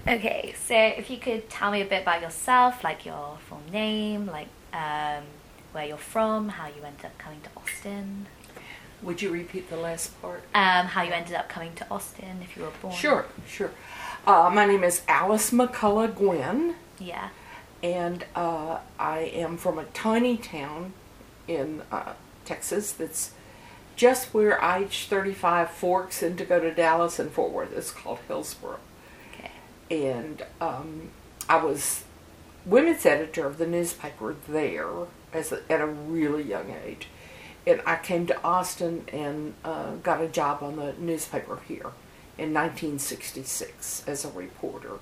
Okay, so if you could tell me a bit about yourself, like your full name, like where you're from, how you ended up coming to Austin, Would you repeat the last part? how you ended up coming to Austin, if you were born. Sure, sure. My name is Alice McCullough Gwynn, Yeah. and I am from a tiny town in Texas that's just where I-35 forks in to go to Dallas and Fort Worth. It's called Hillsboro. Okay. And I was women's editor of the newspaper there at a really young age. And I came to Austin and got a job on the newspaper here in 1966 as a reporter.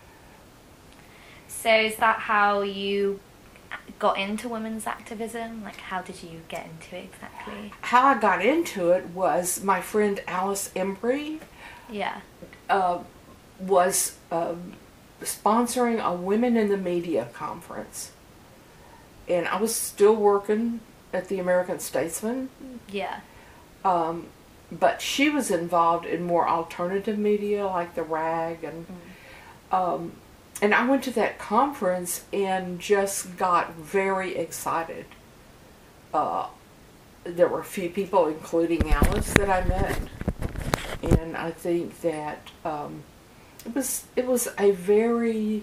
So is that how you got into women's activism? Like, how did you get into it exactly? How I got into it was my friend Alice Embry Yeah. was sponsoring a Women in the Media conference. And I was still working at the American Statesman. Yeah. But she was involved in more alternative media like the RAG and I went to that conference and just got very excited. There were a few people, including Alice, that I met, and I think that it was a very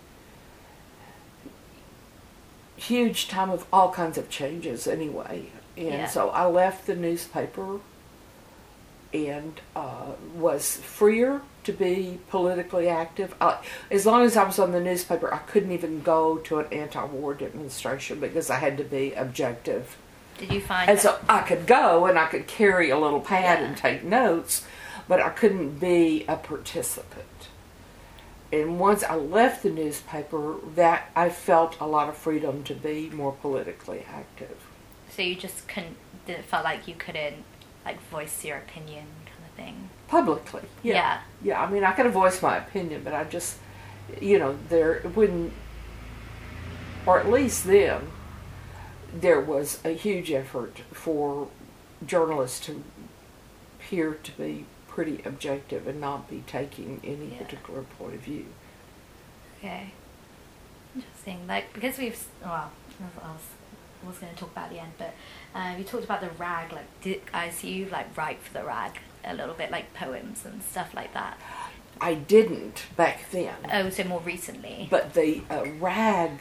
huge time of all kinds of changes anyway. And Yeah. so I left the newspaper and was freer to be politically active. As long as I was on the newspaper, I couldn't even go to an anti-war demonstration because I had to be objective. Did you find And so I could go and I could carry a little pad Yeah. and take notes, but I couldn't be a participant. And once I left the newspaper, that I felt a lot of freedom to be more politically active. so you just couldn't, didn't felt like you couldn't like voice your opinion kind of thing? Publicly, yeah. Yeah, I mean, I could have voiced my opinion, but I just, there wouldn't, or at least then, there was a huge effort for journalists to appear to be pretty objective and not be taking any Yeah. particular point of view. Okay. Interesting. Like, because I was going to talk about the end, but you talked about the RAG. Like, I see you like write for the RAG a little bit, like poems and stuff like that. I didn't back then. Oh, so more recently. But the RAG,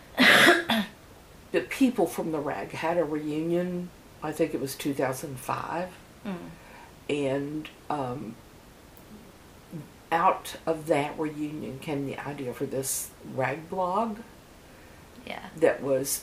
the people from the RAG had a reunion, I think it was 2005. And out of that reunion came the idea for this RAG blog Yeah. that was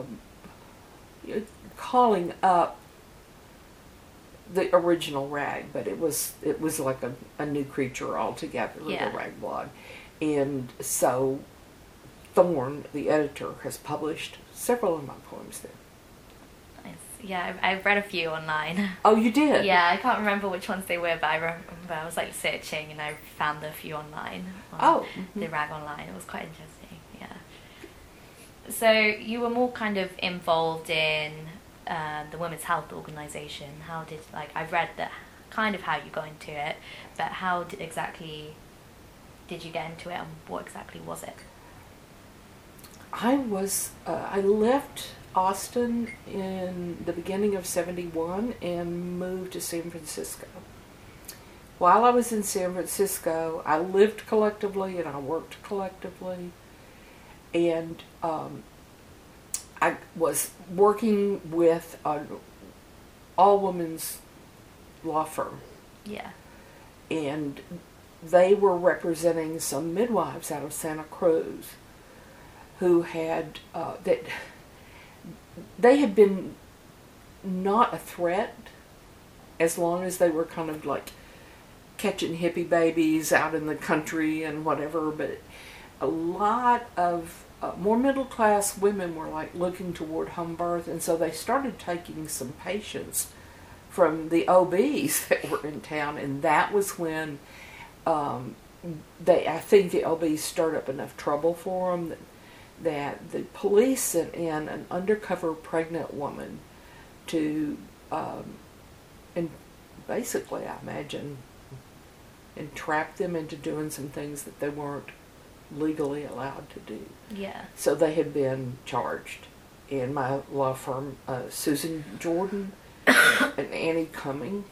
calling up the original RAG, but it was like a new creature altogether, Yeah. the RAG blog. And so Thorne, the editor, has published several of my poems there. Nice. Yeah, I've read a few online. Oh, you did? Yeah, I can't remember which ones they were, but I remember I was like searching and I found a few online. On the RAG online. It was quite interesting. Yeah. So you were more kind of involved in the Women's Health Organization. How did I've read that kind of how you got into it, but how exactly did you get into it, and what exactly was it? I left Austin in the beginning of '71 and moved to San Francisco. While I was in San Francisco, I lived collectively and I worked collectively, and I was working with an all-women's law firm. Yeah. And they were representing some midwives out of Santa Cruz who had they had been not a threat as long as they were kind of like catching hippie babies out in the country and whatever, but a lot of more middle class women were like looking toward home birth, and so they started taking some patients from the OBs that were in town, and that was when I think the OBs stirred up enough trouble for them that the police sent in an undercover pregnant woman to, and basically I imagine and trapped them into doing some things that they weren't legally allowed to do. Yeah. So they had been charged. In my law firm, Susan Jordan and Annie Cumming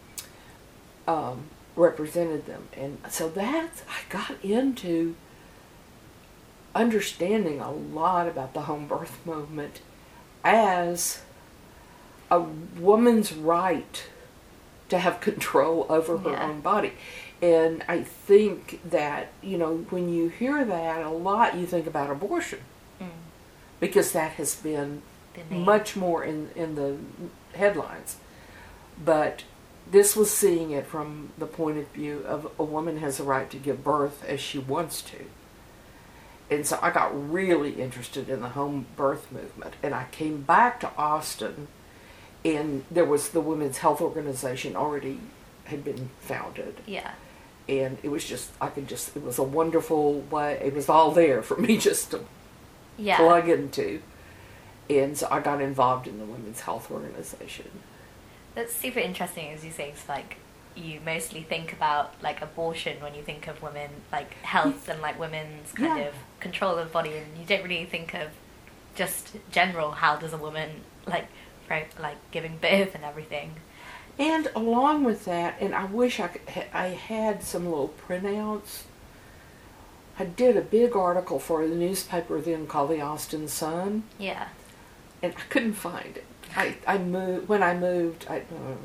represented them. And so I got into understanding a lot about the home birth movement as a woman's right to have control over her own body. And I think that, when you hear that a lot, you think about abortion. Because that has been much more in the headlines. But this was seeing it from the point of view of a woman has a right to give birth as she wants to. And so I got really interested in the home birth movement. And I came back to Austin, and there was the Women's Health Organization already had been founded. Yeah. And it was just, it was a wonderful way, it was all there for me just to plug into. And so I got involved in the Women's Health Organization. That's super interesting, as you say. It's like you mostly think about like abortion when you think of women, like health and like women's kind of control of the body, and you don't really think of just general how does a woman like giving birth and everything. And along with that, and I wish I had some little printouts. I did a big article for the newspaper then called the Austin Sun. Yeah. And I couldn't find it. I moved, when I moved, I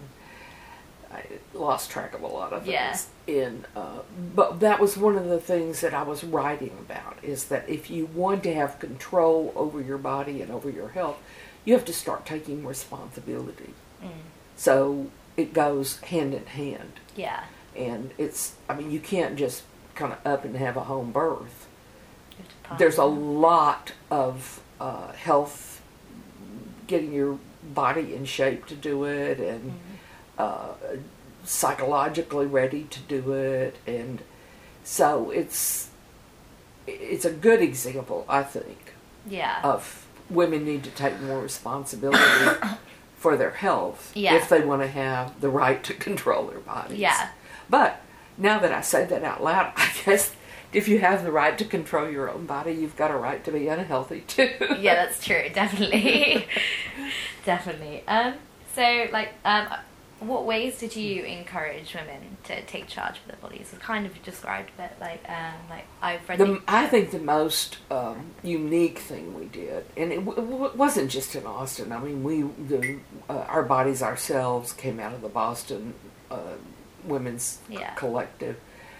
lost track of a lot of things. Yeah. But that was one of the things that I was writing about, is that if you want to have control over your body and over your health, you have to start taking responsibility. So it goes hand in hand. Yeah. And you can't just kind of up and have a home birth. There's a lot of health, getting your body in shape to do it, and psychologically ready to do it, and so it's a good example, I think, of women need to take more responsibility for their health if they want to have the right to control their bodies. Yeah. But now that I say that out loud, I guess if you have the right to control your own body, you've got a right to be unhealthy too. Yeah, that's true. Definitely. Definitely. What ways did you encourage women to take charge of their bodies? You kind of described it, I've read. I think the most unique thing we did, and it wasn't just in Austin. I mean, our bodies ourselves came out of the Boston Women's Collective,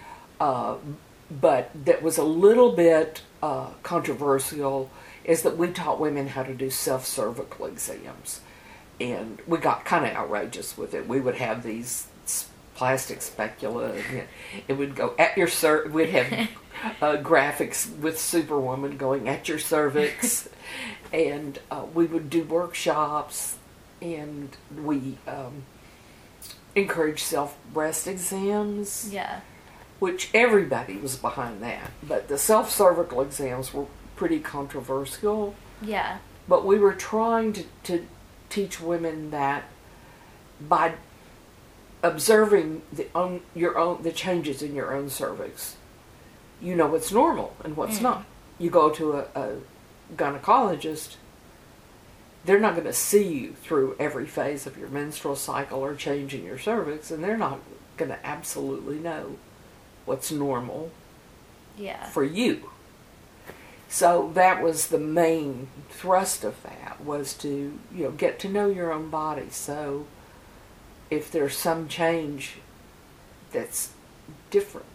but that was a little bit controversial. Is that we taught women how to do self-cervical exams. And we got kind of outrageous with it. We would have these plastic specula, and it would go at your we'd have graphics with Superwoman going at your cervix, and we would do workshops, and we encouraged self-breast exams. Yeah. Which everybody was behind that. But the self-cervical exams were pretty controversial. Yeah. But we were trying to teach women that by observing the changes in your own cervix, you know what's normal and what's not. You go to a gynecologist, they're not going to see you through every phase of your menstrual cycle or change in your cervix, and they're not going to absolutely know what's normal for you. So that was the main thrust of that, was to, get to know your own body. So if there's some change that's different,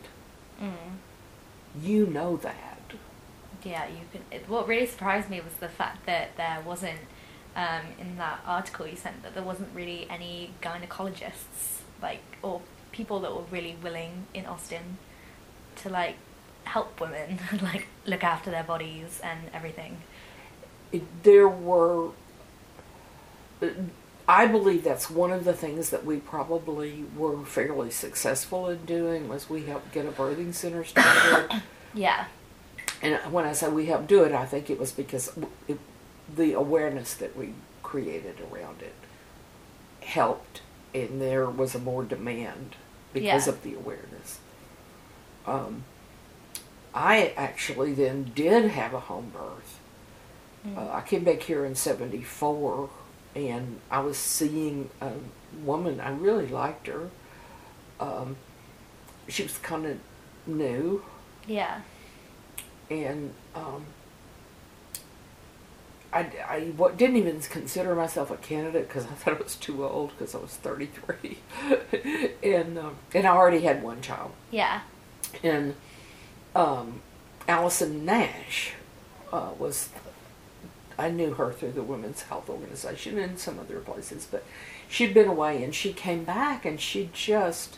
you know that. Yeah, you can. What really surprised me was the fact that there wasn't, in that article you sent, that there wasn't really any gynecologists, or people that were really willing in Austin to, help women, look after their bodies and everything. There were, I believe that's one of the things that we probably were fairly successful in doing, was we helped get a birthing center started. Yeah. And when I say we helped do it, I think it was because the awareness that we created around it helped, and there was a more demand because of the awareness. I actually then did have a home birth. I came back here in 74, and I was seeing a woman. I really liked her. She was kind of new. Yeah. And I didn't even consider myself a candidate because I thought I was too old because I was 33. and I already had one child. Yeah. And Allison Nash I knew her through the Women's Health Organization and some other places, but she'd been away and she came back and she just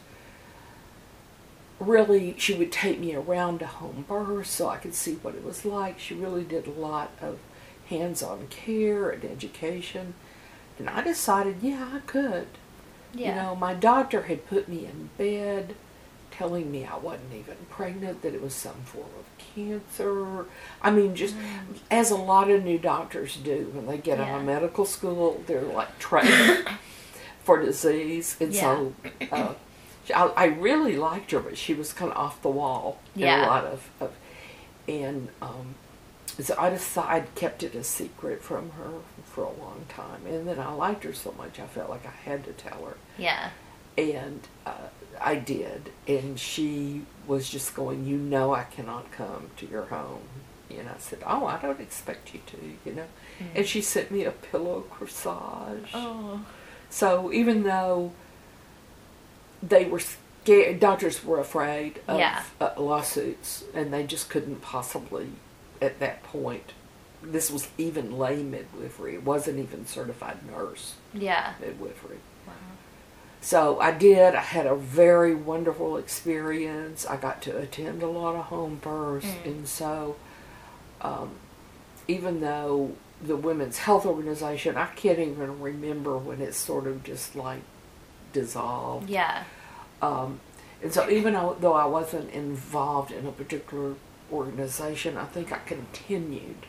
really, she would take me around to home births so I could see what it was like. She really did a lot of hands-on care and education. And I decided, yeah, I could. Yeah. You know, my doctor had put me in bed telling me I wasn't even pregnant, that it was some form of cancer. I mean, just as a lot of new doctors do when they get out of medical school, they're like trained for disease. And so I really liked her, but she was kind of off the wall in a lot of and so I kept it a secret from her for a long time. And then I liked her so much I felt like I had to tell her. Yeah. And I did. And she was just going, you know, I cannot come to your home. And I said, oh, I don't expect you to, you know. And she sent me a pillow corsage. Oh. So even though they were scared, doctors were afraid of lawsuits, and they just couldn't possibly, at that point, this was even lay midwifery. It wasn't even certified nurse midwifery. Wow. So I did. I had a very wonderful experience. I got to attend a lot of home births, and so even though the Women's Health Organization, I can't even remember when it sort of just like dissolved. Yeah. And so even though I wasn't involved in a particular organization, I think I continued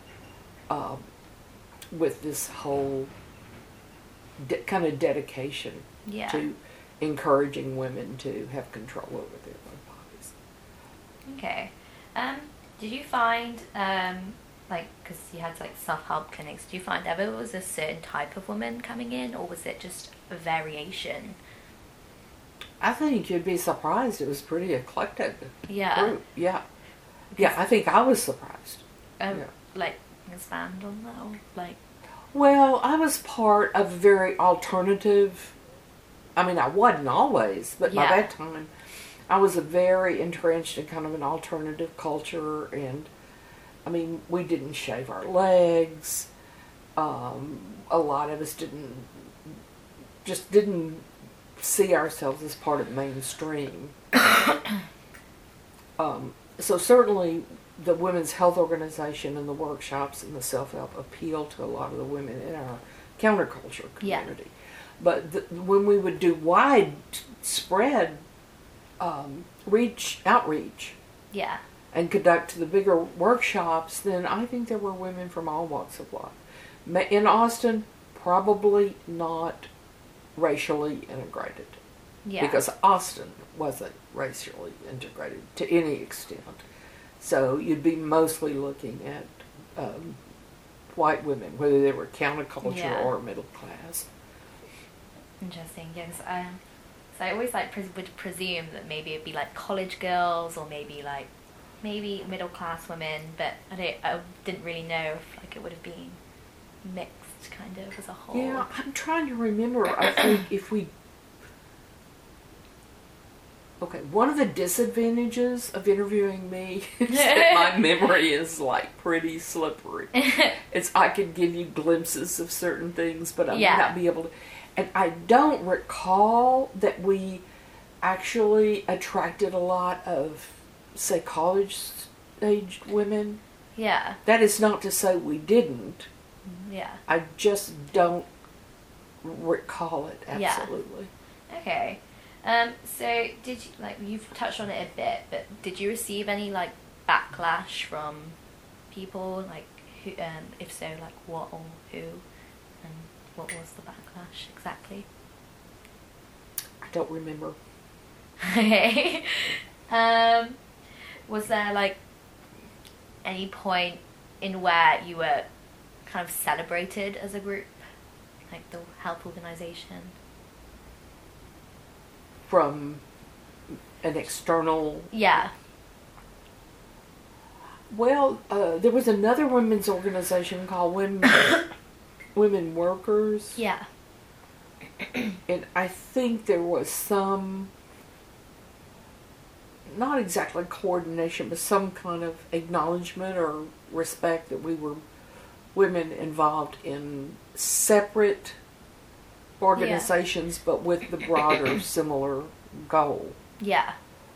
with this whole kind of dedication to encouraging women to have control over their own bodies. Okay. Did you find, like, because you had like self-help clinics, do you find ever was a certain type of woman coming in, or was it just a variation? I think you'd be surprised. It was pretty eclectic group. Yeah. Because I think I was surprised. Like, expand on that, or like... Well, I was part of very alternative... I mean, I wasn't always, but by that time, I was very entrenched in kind of an alternative culture, and, I mean, we didn't shave our legs. A lot of us didn't see ourselves as part of mainstream. So certainly the Women's Health Organization and the workshops and the self-help appeal to a lot of the women in our counterculture community. But when we would do widespread outreach and conduct the bigger workshops, then I think there were women from all walks of life. In Austin, probably not racially integrated. Yeah. Because Austin wasn't racially integrated to any extent. So you'd be mostly looking at white women, whether they were counterculture or middle class. Interesting, yes. So I always would presume that maybe it'd be like college girls, or maybe middle class women, but I didn't really know if like it would have been mixed kind of as a whole. Yeah, I'm trying to remember. I think if we... Okay, one of the disadvantages of interviewing me is that my memory is like pretty slippery. I can give you glimpses of certain things, but I may not be able to. And I don't recall that we actually attracted a lot of, say, college-aged women. Yeah. That is not to say we didn't. Yeah. I just don't recall it absolutely. Yeah. Okay. So did you, you've touched on it a bit, but did you receive any backlash from people, who, if so, what or who, and what was the backlash exactly? I don't remember. Okay. Was there like any point in where you were kind of celebrated as a group, like the health organization? From an external... Yeah. Well, there was another women's organization called Women Workers. Yeah. And I think there was some, not exactly coordination, but some kind of acknowledgement or respect that we were women involved in separate organizations, but with the broader similar goal. Yeah.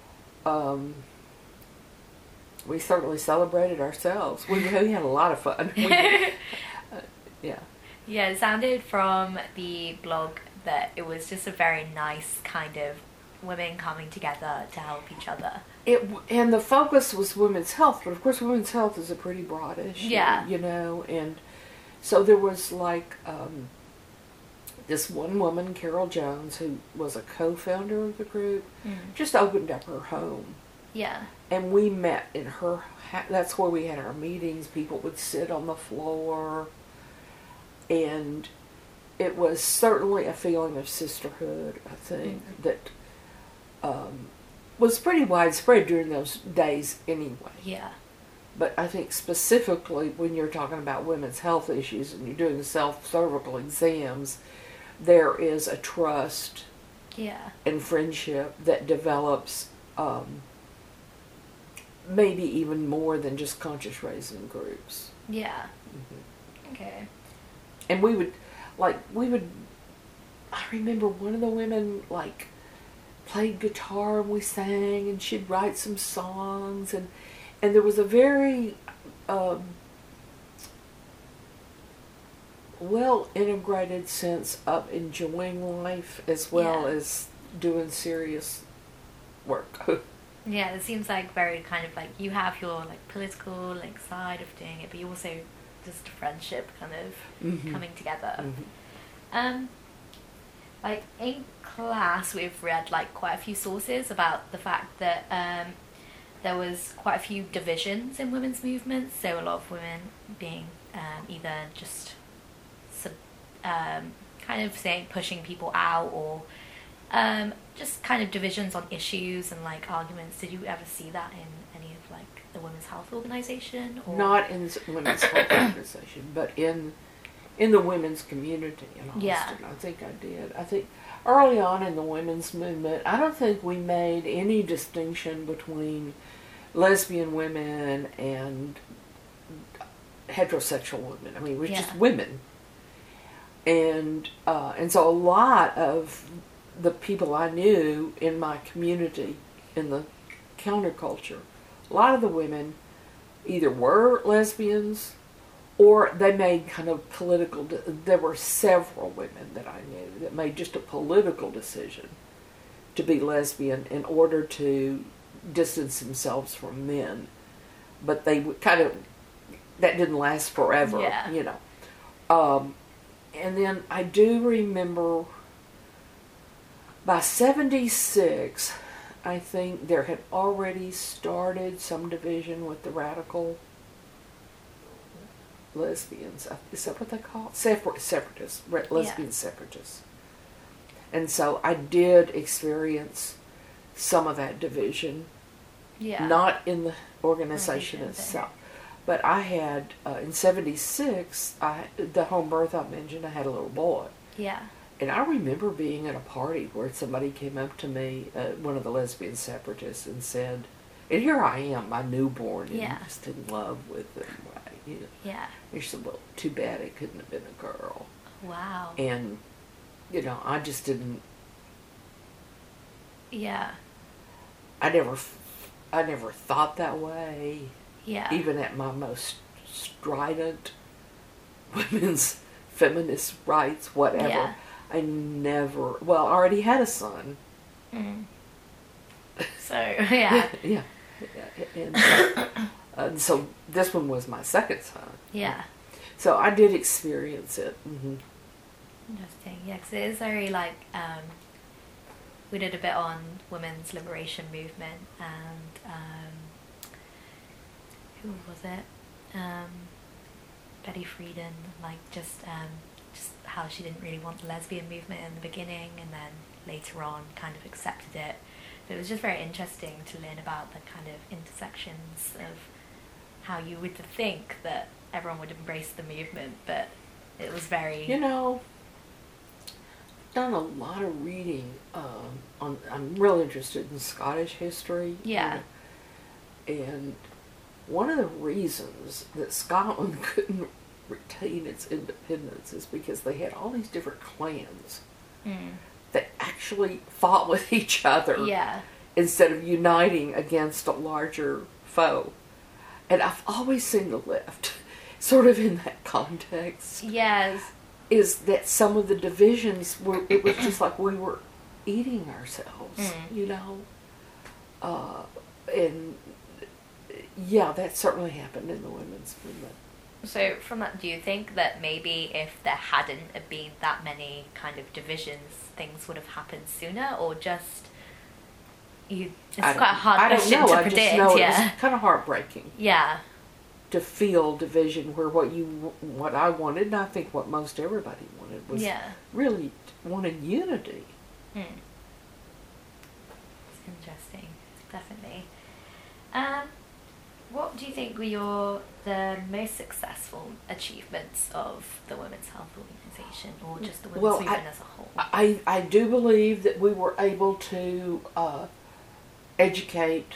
We certainly celebrated ourselves. We had a lot of fun. Yeah. Yeah, it sounded from the blog that it was just a very nice kind of women coming together to help each other. And the focus was women's health, but of course women's health is a pretty broad issue, yeah. You know, and so there was like this one woman, Carol Jones, who was a co-founder of the group, just opened up her home. Yeah. And we met in her, that's where we had our meetings. People would sit on the floor, and it was certainly a feeling of sisterhood, I think, that was pretty widespread during those days anyway. Yeah. But I think specifically when you're talking about women's health issues and you're doing self-cervical exams, there is a trust and friendship that develops maybe even more than just conscious raising groups. Yeah. Mm-hmm. Okay. And I remember one of the women, like, played guitar and we sang, and she'd write some songs, and there was a very well integrated sense of enjoying life as well as doing serious work. Yeah, it seems like very kind of like you have your like political like side of doing it, but you also just friendship kind of coming together. Like in class, we've read like quite a few sources about the fact that there was quite a few divisions in women's movements. So a lot of women being either just kind of saying pushing people out, or just kind of divisions on issues and like arguments. Did you ever see that in any of like the Women's Health Organization? Or? Not in the Women's Health Organization, but in the women's community in Austin. Yeah. I think I did. I think early on in the women's movement, I don't think we made any distinction between lesbian women and heterosexual women. I mean, it was just women. And so a lot of the people I knew in my community, in the counterculture, a lot of the women either were lesbians or they made kind of political... There were several women that I knew that made just a political decision to be lesbian in order to distance themselves from men. But they kind of... That didn't last forever, you know. And then I do remember by 76, I think there had already started some division with the radical lesbians. Is that what they call it? Separatists. Lesbian separatists. And so I did experience some of that division. Yeah. Not in the organization itself. But I had, in 76, the home birth I mentioned, I had a little boy. Yeah. And I remember being at a party where somebody came up to me, one of the lesbian separatists, and said, and here I am, my newborn, and just in love with him, right? You know? Yeah. And she said, well, too bad it couldn't have been a girl. Wow. And, you know, I just didn't... Yeah. I never thought that way. Yeah. Even at my most strident women's feminist rights, whatever. Yeah. I never... Well, I already had a son. Mm. So, yeah. Yeah. And so this one was my second son. Yeah. So I did experience it. Mm-hmm. Interesting. Yeah, because it is very, like, we did a bit on women's liberation movement, and who was it? Betty Friedan, like just how she didn't really want the lesbian movement in the beginning, and then later on kind of accepted it. But it was just very interesting to learn about the kind of intersections of how you would think that everyone would embrace the movement, but it was very... You know, I've done a lot of reading on... I'm really interested in Scottish history. Yeah. And one of the reasons that Scotland couldn't retain its independence is because they had all these different clans that actually fought with each other instead of uniting against a larger foe. And I've always seen the left, sort of in that context. Yes. Is that some of the divisions were, it was just like we were eating ourselves, you know? And yeah, that certainly happened in the women's movement. So from that, do you think that maybe if there hadn't been that many kind of divisions, things would have happened sooner, or just it's quite a hard question to predict? I just know it was kind of heartbreaking. Yeah. To feel division where what I wanted, and I think what most everybody wanted, was really wanted unity. It's interesting, definitely. What do you think were the most successful achievements of the Women's Health Organization, or just the women's movement as a whole? I do believe that we were able to educate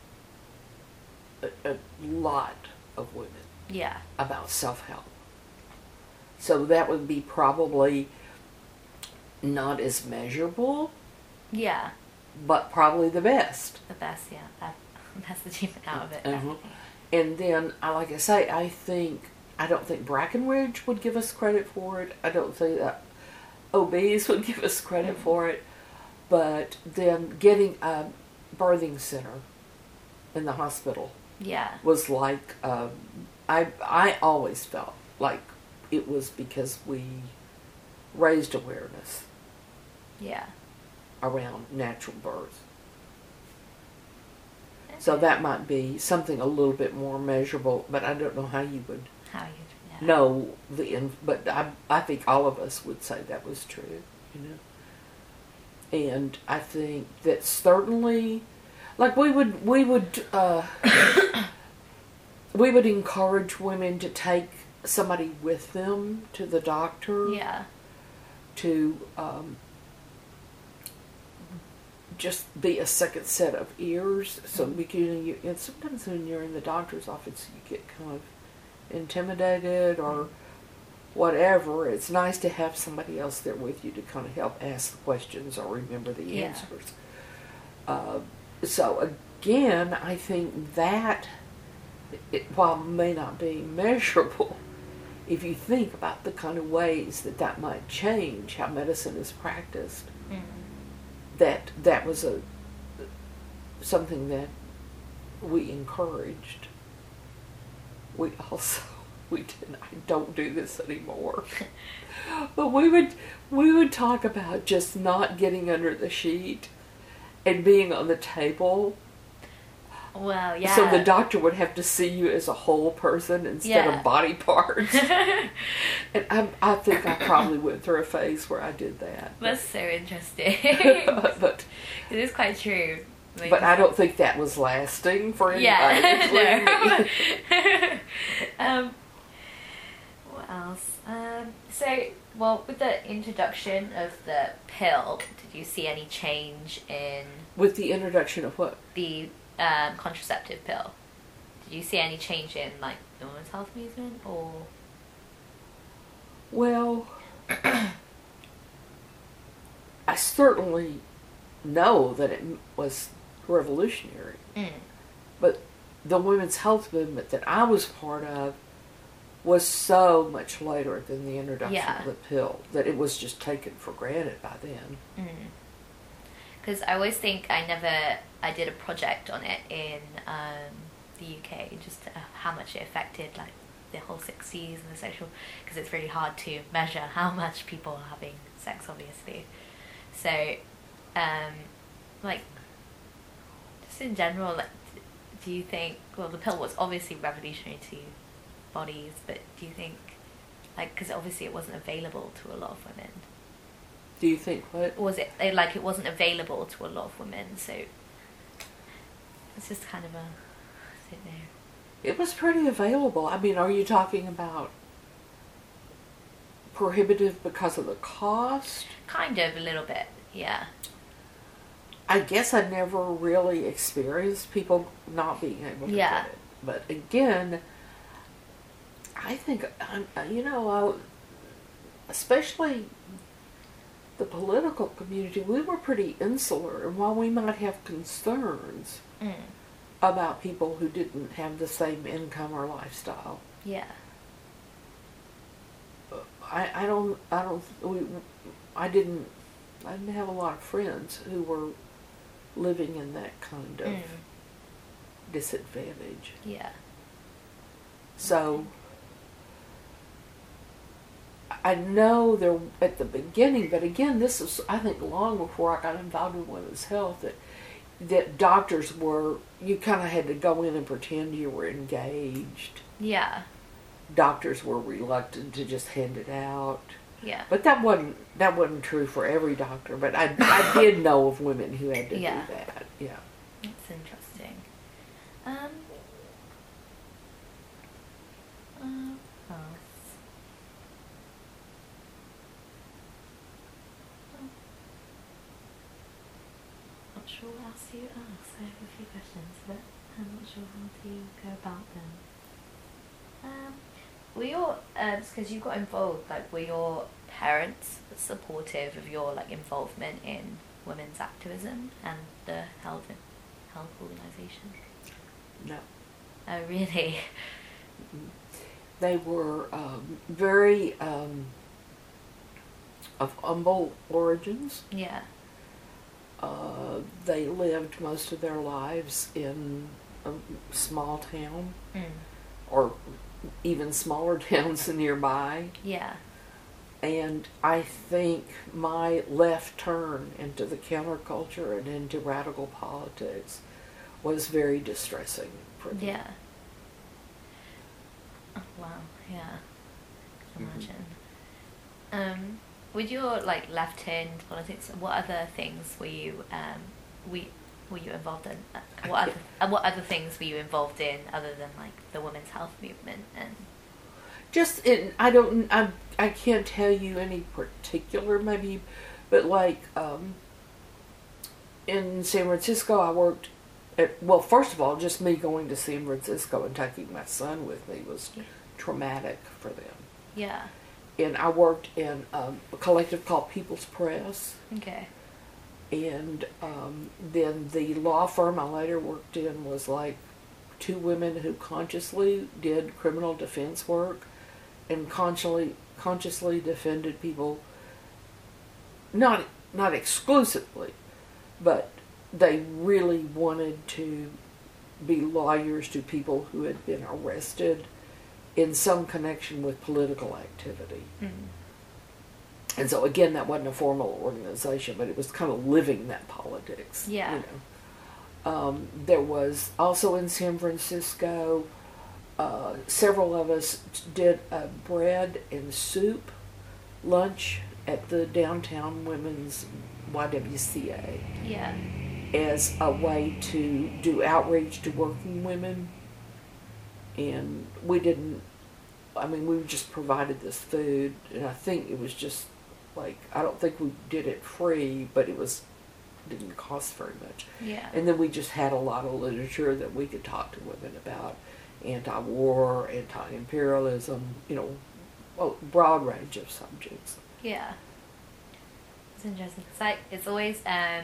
a lot of women about self-help. So that would be probably not as measurable, but probably the best. The best, best achievement out of it. And then, like I say, I don't think Brackenridge would give us credit for it. I don't think that OBs would give us credit for it. But then getting a birthing center in the hospital was like, I always felt like it was because we raised awareness around natural birth. So that might be something a little bit more measurable, but I don't know how you would know but I think all of us would say that was true, you know. And I think that certainly, like we would encourage women to take somebody with them to the doctor. To just be a second set of ears, so because and sometimes when you're in the doctor's office you get kind of intimidated or whatever. It's nice to have somebody else there with you to kind of help ask the questions or remember the answers. So again, I think that while it may not be measurable, if you think about the kind of ways that might change how medicine is practiced, that was something that we encouraged. We didn't. I don't do this anymore. But we would talk about just not getting under the sheet and being on the table. Well, yeah. So the doctor would have to see you as a whole person instead of body parts. And I think I probably went through a phase where I did that. That's so interesting. But it is quite true. Like, but I don't think that was lasting for anybody. What else? Well, with the introduction of the pill, did you see any change in... With the introduction of what? The contraceptive pill. Did you see any change in, like, the women's health movement, or...? Well, I certainly know that it was revolutionary. But the women's health movement that I was part of was so much later than the introduction of the pill that it was just taken for granted by then. Because I always think I did a project on it in the UK, just how much it affected, like, the whole 60s and the sexual, because it's really hard to measure how much people are having sex, obviously. So like, just in general, like, do you think, well, the pill was obviously revolutionary to bodies, but do you think, like, because obviously it wasn't available to a lot of women. Do you think what? Was it, like, it wasn't available to a lot of women, so it's just kind of a, I don't know. It was pretty available. I mean, are you talking about prohibitive because of the cost? Kind of, a little bit, yeah. I guess I never really experienced people not being able to get it. But again, I think, especially the political community, we were pretty insular. And while we might have concerns about people who didn't have the same income or lifestyle, I didn't have a lot of friends who were living in that kind of disadvantage. Yeah. So I know there at the beginning, but again, this is, I think, long before I got involved in women's health, that doctors were, you kind of had to go in and pretend you were engaged. Yeah. Doctors were reluctant to just hand it out. Yeah. But that wasn't true for every doctor. But I did know of women who had to do that. Yeah. That's interesting. Not sure what else to ask. I have a few questions, but I'm not sure how to go about them. Were your, because you got involved, like, were your parents supportive of your, like, involvement in women's activism and the health organization? No. Oh, really? They were very of humble origins. Yeah. They lived most of their lives in a small town, or even smaller towns nearby. Yeah. And I think my left turn into the counterculture and into radical politics was very distressing for them. Yeah. Oh, wow. Yeah. I can imagine. With your, like, left turn to politics, what other things were you were you involved in? What other things were you involved in other than, like, the women's health movement and? Just in, I can't tell you any particular, maybe, but like in San Francisco, I worked at, well, first of all, just me going to San Francisco and taking my son with me was traumatic for them. Yeah. And I worked in a collective called People's Press. Okay. And then the law firm I later worked in was like two women who consciously did criminal defense work and consciously defended people, not exclusively, but they really wanted to be lawyers to people who had been arrested in some connection with political activity. And so again, that wasn't a formal organization, but it was kind of living that politics. Yeah. You know. There was also in San Francisco, several of us did a bread and soup lunch at the downtown women's YWCA. Yeah. As a way to do outreach to working women. And we just provided this food, and I think it was just like, I don't think we did it free, but didn't cost very much. Yeah. And then we just had a lot of literature that we could talk to women about anti-war, anti-imperialism, a broad range of subjects. Yeah. It's interesting. It's always,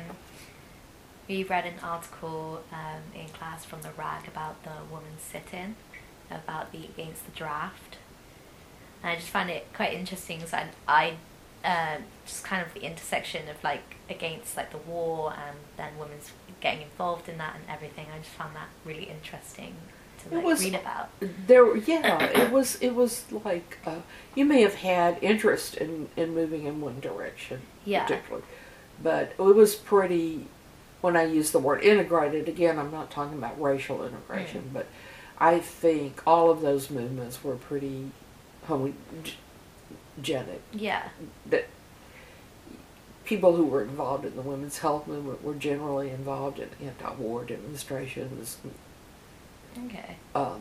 we read an article in class from the RAG about the women's sit-in, about the Against the Draft. And I just find it quite interesting because I just kind of the intersection of, like, against, like, the war and then women's getting involved in that and everything. I just found that really interesting to, like, read about. It was like you may have had interest in moving in one direction, particularly, But it was pretty, when I use the word integrated, again, I'm not talking about racial integration, but I think all of those movements were pretty homogenic. Yeah. That people who were involved in the women's health movement were generally involved in anti-war demonstrations. Okay.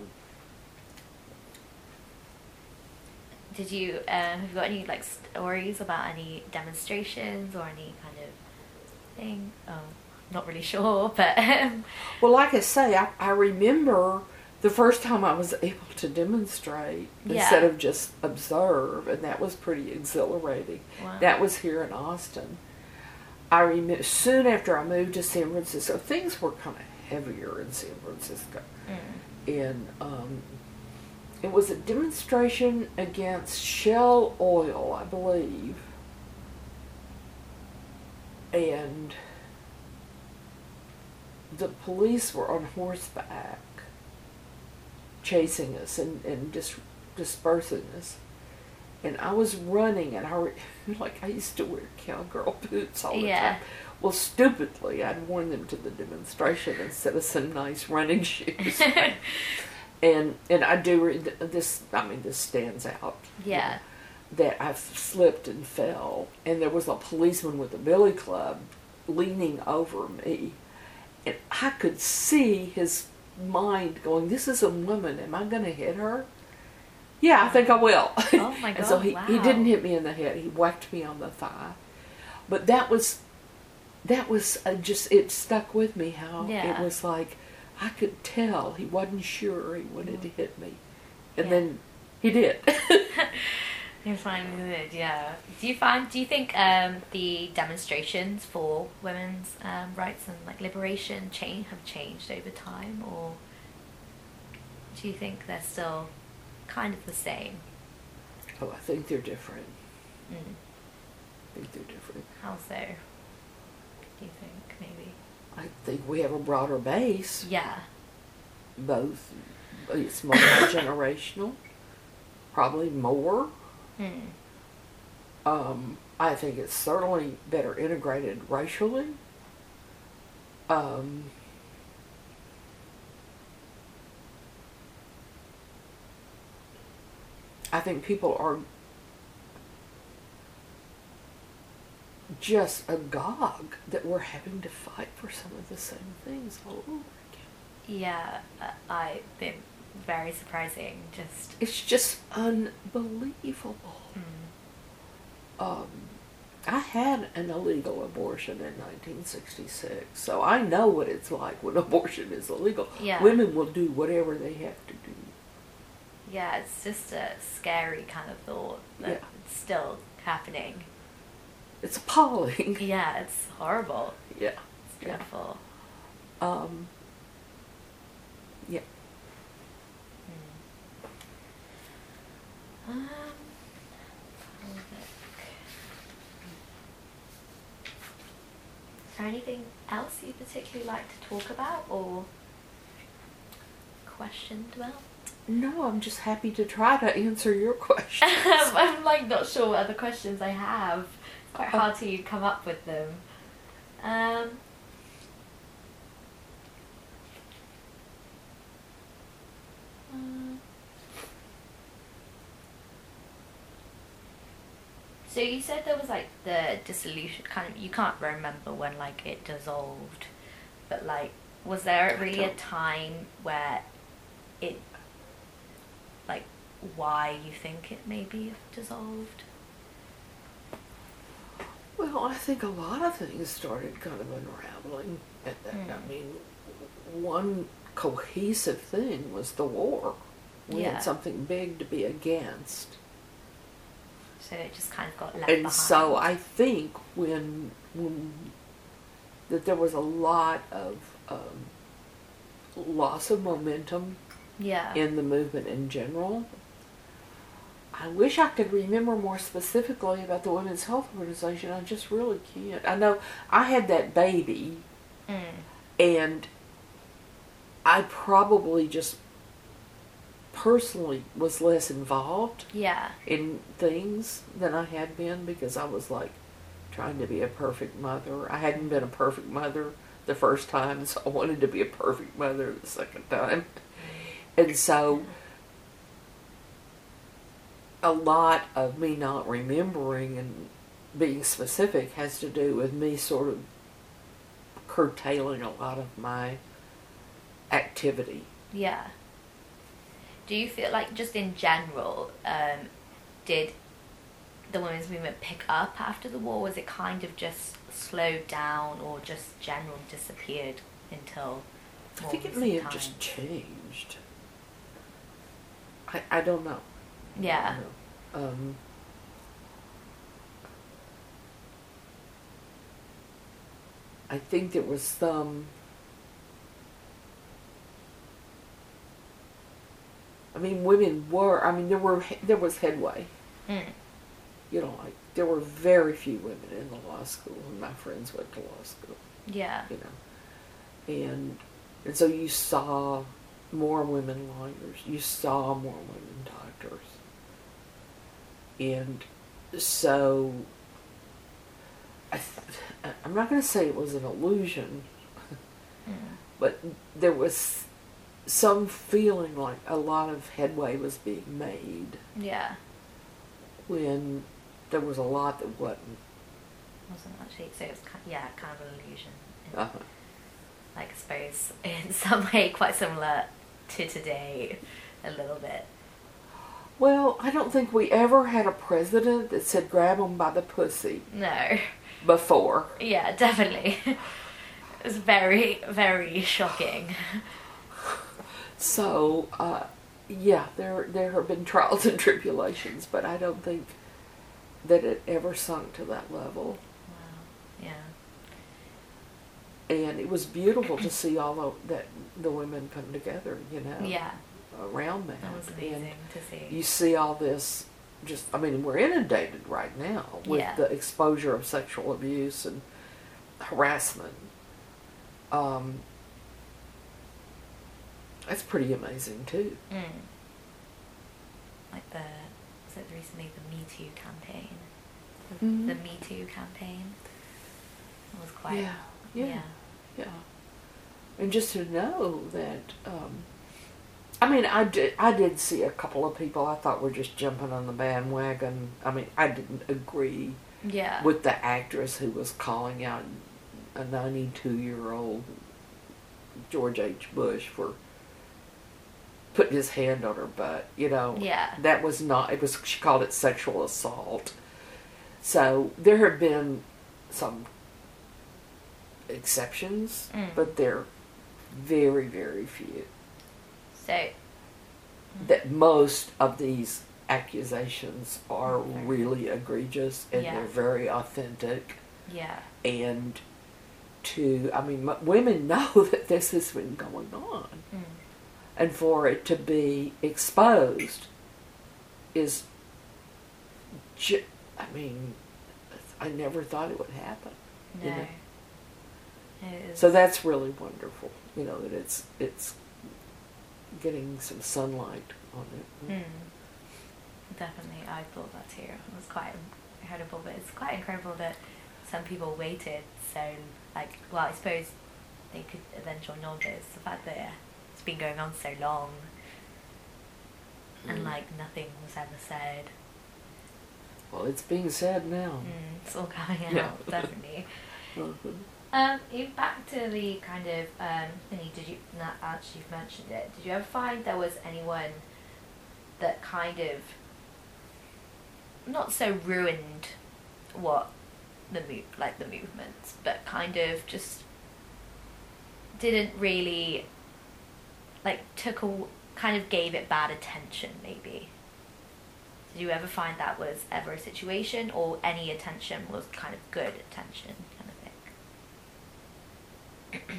Did you have you got any like stories about any demonstrations or any kind of thing? Not really sure, but well, like I say, I remember the first time I was able to demonstrate instead of just observe, and that was pretty exhilarating. Wow. That was here in Austin. I remember soon after I moved to San Francisco, things were kind of heavier in San Francisco, and it was a demonstration against Shell Oil, I believe, and the police were on horseback chasing us and dispersing us. And I was running, and I used to wear cowgirl boots all the time. Well, stupidly, I'd worn them to the demonstration instead of some nice running shoes. and I do this. I mean, this stands out. Yeah. That I slipped and fell, and there was a policeman with a billy club leaning over me, and I could see his mind going, "This is a woman. Am I going to hit her? Yeah, I think I will." Oh my God! And so he didn't hit me in the head. He whacked me on the thigh. But that was just, it stuck with me how it was like, I could tell he wasn't sure he wanted to hit me. And then he did. He finally did, yeah. Do you think the demonstrations for women's rights and like liberation have changed over time, or do you think they're still kind of the same? Oh, I think they're different. I think they're different. How so? Do you think, maybe? I think we have a broader base. Yeah. Both. It's multi-generational. Probably more. I think it's certainly better integrated racially. I think people are just agog that we're having to fight for some of the same things all over again. Yeah, I've been very surprising. It's just unbelievable. I had an illegal abortion in 1966, so I know what it's like when abortion is illegal. Yeah. Women will do whatever they have to do. Yeah, it's just a scary kind of thought that it's still happening. It's appalling. Yeah, it's horrible. Yeah. It's dreadful. Yeah. Is there anything else you particularly like to talk about or questioned about? No, I'm just happy to try to answer your questions. I'm like not sure what other questions I have. It's quite hard to come up with them. So you said there was like the dissolution, kind of, you can't remember when like it dissolved, but like was there really a time where it, like, why you think it maybe dissolved? Well, I think a lot of things started kind of unraveling at that. I mean, one cohesive thing was the war. We had something big to be against. So it just kind of got left behind. And so I think when that there was a lot of loss of momentum in the movement in general. I wish I could remember more specifically about the Women's Health Organization. I just really can't. I know I had that baby, and I probably just personally was less involved in things than I had been, because I was like trying to be a perfect mother. I hadn't been a perfect mother the first time, so I wanted to be a perfect mother the second time. And so a lot of me not remembering and being specific has to do with me sort of curtailing a lot of my activity. Yeah. Do you feel like, just in general, did the women's movement pick up after the war? Was it kind of just slowed down, or just generally disappeared until I think it may have just changed. I don't know. Yeah. I don't know. I think there was some... I mean, women were... I mean, there was headway. Mm. You know, like, there were very few women in the law school, and my friends went to law school. Yeah. You know. And so you saw more women lawyers. You saw more women doctors. And so... I'm not going to say it was an illusion, but there was some feeling like a lot of headway was being made. Yeah. When there was a lot that wasn't. Wasn't actually, so it was kind of an illusion. Uh-huh. Like, I suppose, in some way quite similar to today, a little bit. Well, I don't think we ever had a president that said grab them by the pussy. No. Before. Yeah, definitely. It was very, very shocking. So, yeah, there have been trials and tribulations, but I don't think that it ever sunk to that level. Wow. Yeah. And it was beautiful to see all the women come together, you know. Yeah. Around that. That was amazing to see. You see all this, just, I mean, we're inundated right now with the exposure of sexual abuse and harassment. That's pretty amazing too. Mm. Like recently the Me Too campaign. The Me Too campaign. It was quite... Yeah. And just to know that, I mean, I did see a couple of people I thought were just jumping on the bandwagon. I mean, I didn't agree with the actress who was calling out a 92-year-old George H. Bush for putting his hand on her butt, you know. Yeah. That was not, she called it sexual assault. So there have been some exceptions, but they're very, very few. So that most of these accusations are really egregious, and they're very authentic. Yeah. And I mean, women know that this has been going on. And for it to be exposed is, I mean, I never thought it would happen. No. You know? It is. So that's really wonderful, you know, that it's getting some sunlight on it. Definitely, I thought that too. It was quite incredible, but it's quite incredible that some people waited so, like, well, I suppose they could eventually notice the fact that it's been going on so long and, like, nothing was ever said. Well, it's being said now. It's all coming out, definitely. Back to the kind of thingy, did you, not actually you've mentioned it, did you ever find there was anyone that kind of not so ruined the movement, but kind of just didn't really, like, kind of gave it bad attention, maybe? Did you ever find that was ever a situation, or any attention was kind of good attention, kind of thing?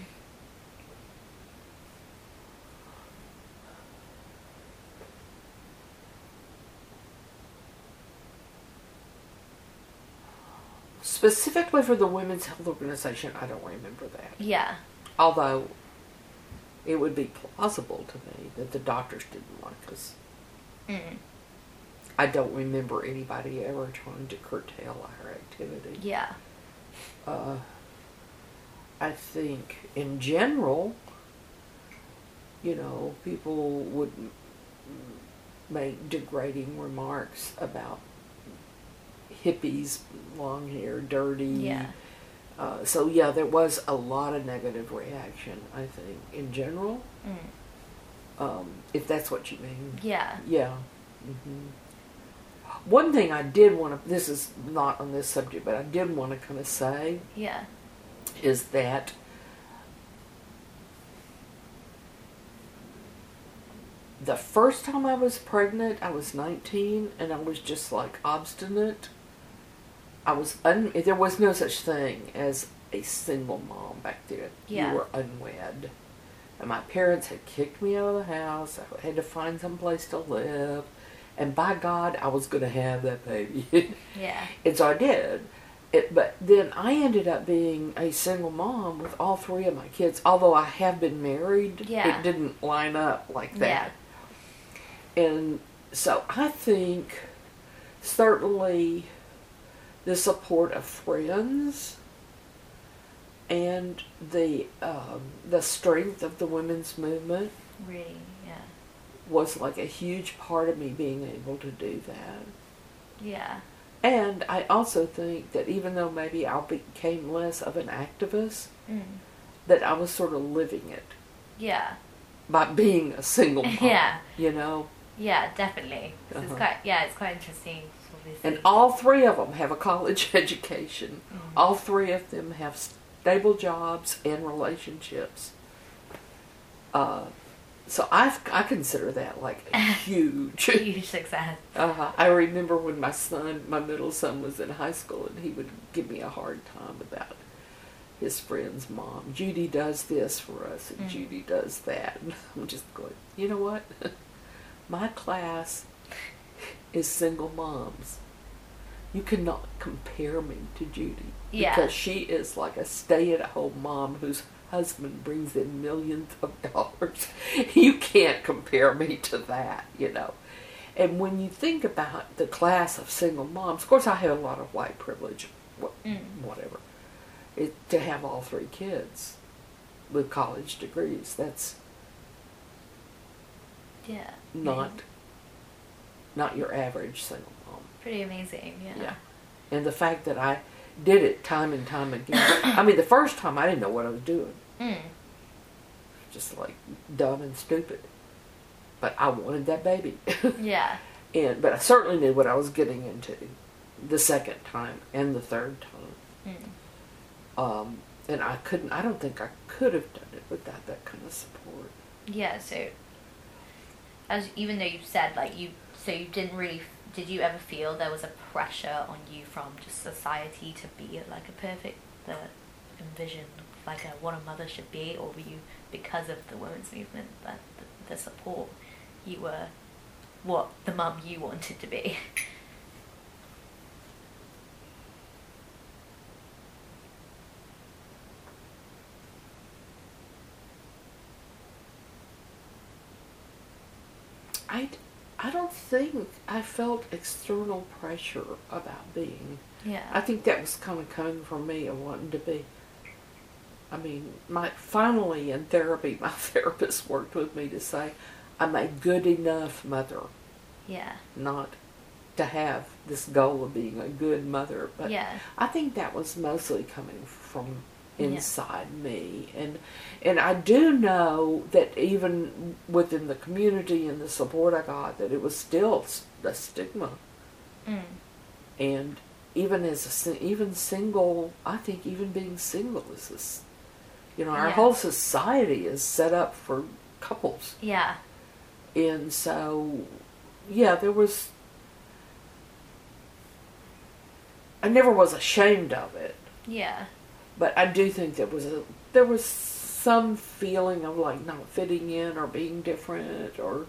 Specifically for the Women's Health Organization, I don't remember that. Yeah. Although, it would be plausible to me that the doctors didn't like us. I don't remember anybody ever trying to curtail our activity. Yeah. I think in general, people would make degrading remarks about hippies, long hair, dirty. Yeah. So there was a lot of negative reaction, I think, in general. If that's what you mean. Yeah. Yeah. Mm-hmm. One thing I did want to, this is not on this subject, but I did want to kind of say, is that the first time I was pregnant, I was 19, and I was just like obstinate. There was no such thing as a single mom back then. Yeah. You were unwed. And my parents had kicked me out of the house. I had to find some place to live. And by God, I was going to have that baby. Yeah. And so I did. But then I ended up being a single mom with all three of my kids. Although I have been married, it didn't line up like that. Yeah. And so I think certainly the support of friends and the strength of the women's movement really, was like a huge part of me being able to do that. Yeah. And I also think that even though maybe I became less of an activist, that I was sort of living it. Yeah. By being a single mom. Yeah. Yeah, definitely. It's quite interesting. Obviously. And all three of them have a college education. All three of them have stable jobs and relationships. So I consider that like a huge success. I remember when my middle son was in high school, and he would give me a hard time about his friend's mom. Judy does this for us, and Judy does that. And I'm just going, you know what? My class is single moms. You cannot compare me to Judy. Yeah. Because she is like a stay-at-home mom whose husband brings in millions of dollars. You can't compare me to that, And when you think about the class of single moms, of course I have a lot of white privilege, whatever. To have all three kids with college degrees, that's not your average single mom. Pretty amazing, Yeah. And the fact that I did it time and time again. I mean, the first time I didn't know what I was doing. Just like dumb and stupid. But I wanted that baby. Yeah. But I certainly knew what I was getting into the second time and the third time. And I don't think I could have done it without that kind of support. Yeah, so even though you said you didn't really, did you ever feel there was a pressure on you from just society to be like a perfect, envision what a mother should be, or were you, because of the women's movement, that the support, you were what the mum you wanted to be? I don't think I felt external pressure about being. Yeah. I think that was kind of coming from me of wanting to be. I mean, finally in therapy, my therapist worked with me to say, I'm a good enough mother. Yeah. Not to have this goal of being a good mother. But yeah. I think that was mostly coming from inside me. And I do know that even within the community and the support I got, that it was still a stigma. And even even single, I think even being single is this, our whole society is set up for couples. Yeah. And so, I never was ashamed of it. Yeah. But I do think there was some feeling of not fitting in or being different or.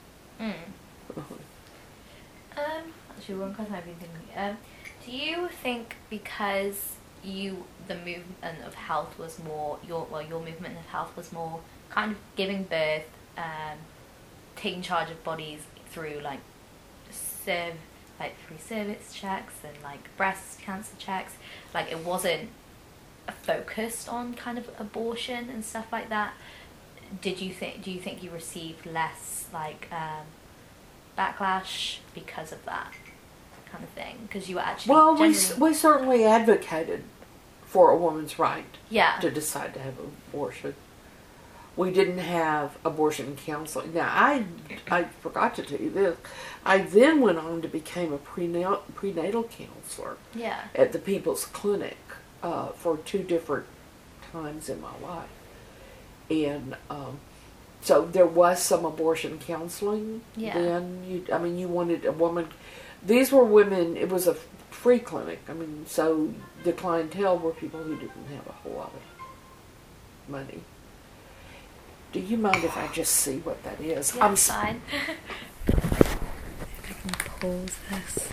Actually, one question I've been thinking. Do you think because the movement of health was more your movement of health was more kind of giving birth, taking charge of bodies through serve like free cervix checks and like breast cancer checks. Like it wasn't focused on kind of abortion and stuff like that. Do you think you received less like backlash because of that kind of thing? Because you were actually we certainly advocated for a woman's right to decide to have an abortion. We didn't have abortion counseling. Now, I forgot to tell you this. I then went on to become a prenatal counselor at the People's Clinic for 2 different times in my life. And so there was some abortion counseling. Then you wanted a woman. These were women. It was a free clinic. I mean, so the clientele were people who didn't have a whole lot of money. Do you mind if I just see what that is? Yeah, I'm fine. I can pause this.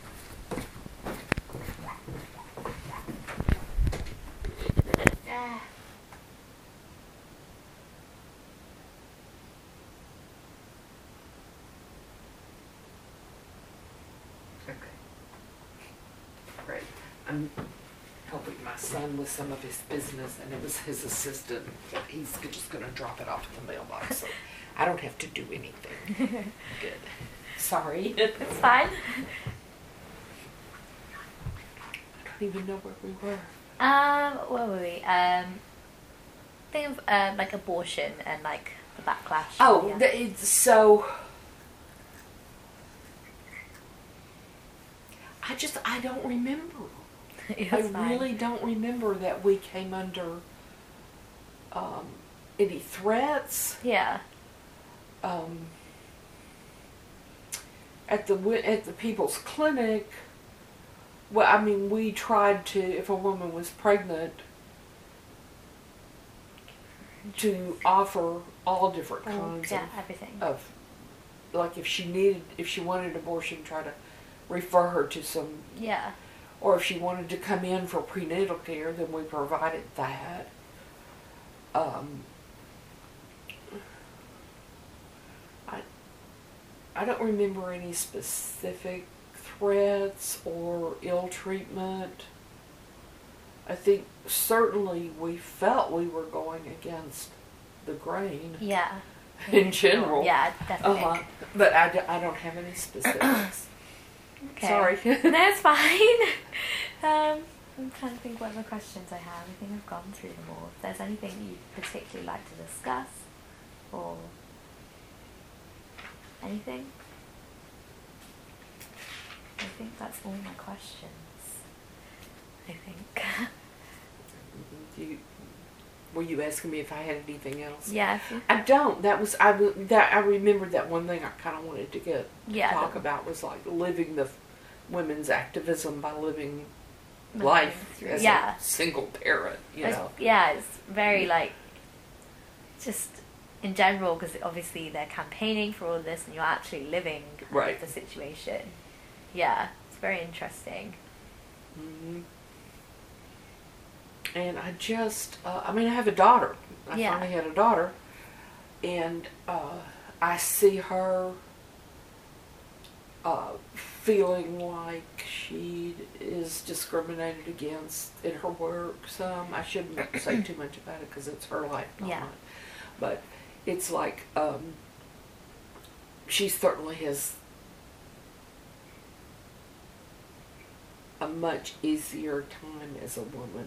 Great. I'm helping my son with some of his business, and it was his assistant. He's just going to drop it off in the mailbox, so I don't have to do anything. Good. Sorry. It's fine. I don't even know where we were. Where were we? Think of like abortion and like the backlash. Oh, so I don't remember. I really don't remember that we came under any threats. Yeah. At the People's Clinic, well, I mean, we tried to, if a woman was pregnant, to offer all different kinds everything. Of, like if she wanted abortion, try to refer her to some. Yeah. Or if she wanted to come in for prenatal care, then we provided that. I don't remember any specific threats or ill treatment. I think certainly we felt we were going against the grain. Yeah. In general. Yeah, definitely. But I don't have any specifics. Okay. Sorry. That's fine. I'm trying to think what other questions I have. I think I've gone through them all. If there's anything you'd particularly like to discuss or anything. I think that's all my questions. I think. Were you asking me if I had anything else? Yeah. I don't. I remembered that one thing I kind of wanted to talk about was like living the women's activism by living life as a single parent. You know. Yeah, it's very like just in general because obviously they're campaigning for all of this and you're actually living the situation. Yeah, it's very interesting. Mm-hmm. And I just, I have a daughter. I finally had a daughter. And I see her feeling like she is discriminated against in her work some. I shouldn't say too much about it because it's her life, not mine. But it's like she certainly has a much easier time as a woman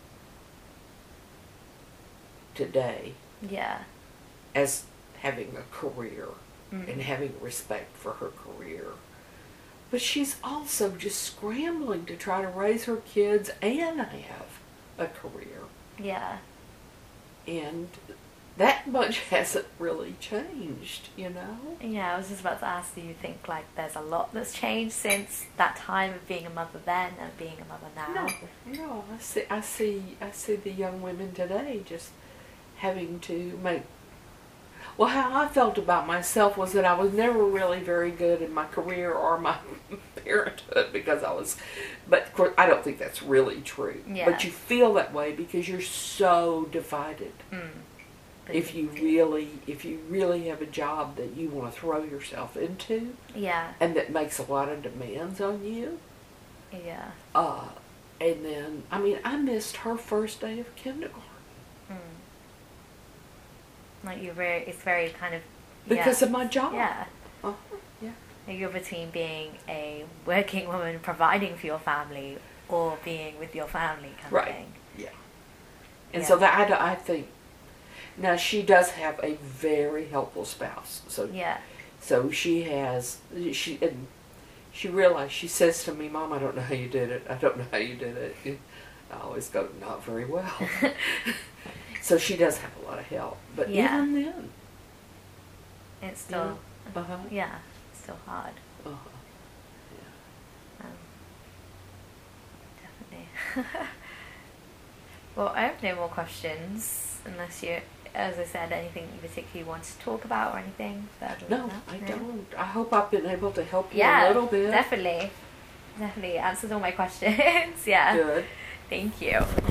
today as having a career and having respect for her career. But she's also just scrambling to try to raise her kids and have a career. Yeah. And that much hasn't really changed, you know? Yeah, I was just about to ask, do you think like there's a lot that's changed since that time of being a mother then and being a mother now? No. I see the young women today just having to make. Well, how I felt about myself was that I was never really very good in my career or my parenthood because but of course I don't think that's really true. Yeah. But you feel that way because you're so divided. if you really have a job that you want to throw yourself into, and that makes a lot of demands on you, and then I missed her first day of kindergarten. Like it's very kind of because of my job. You're between being a working woman providing for your family or being with your family kind of thing. And so that I think now she does have a very helpful spouse. So she realized, she says to me, "Mom, I don't know how you did it. I don't know how you did it." And I always go, "Not very well." So she does have a lot of help, but even then, it's still still hard. Definitely. Well, I have no more questions, unless you, as I said, anything you particularly want to talk about or anything further. No, I don't. I hope I've been able to help you a little bit. Definitely answered all my questions. Good. Thank you.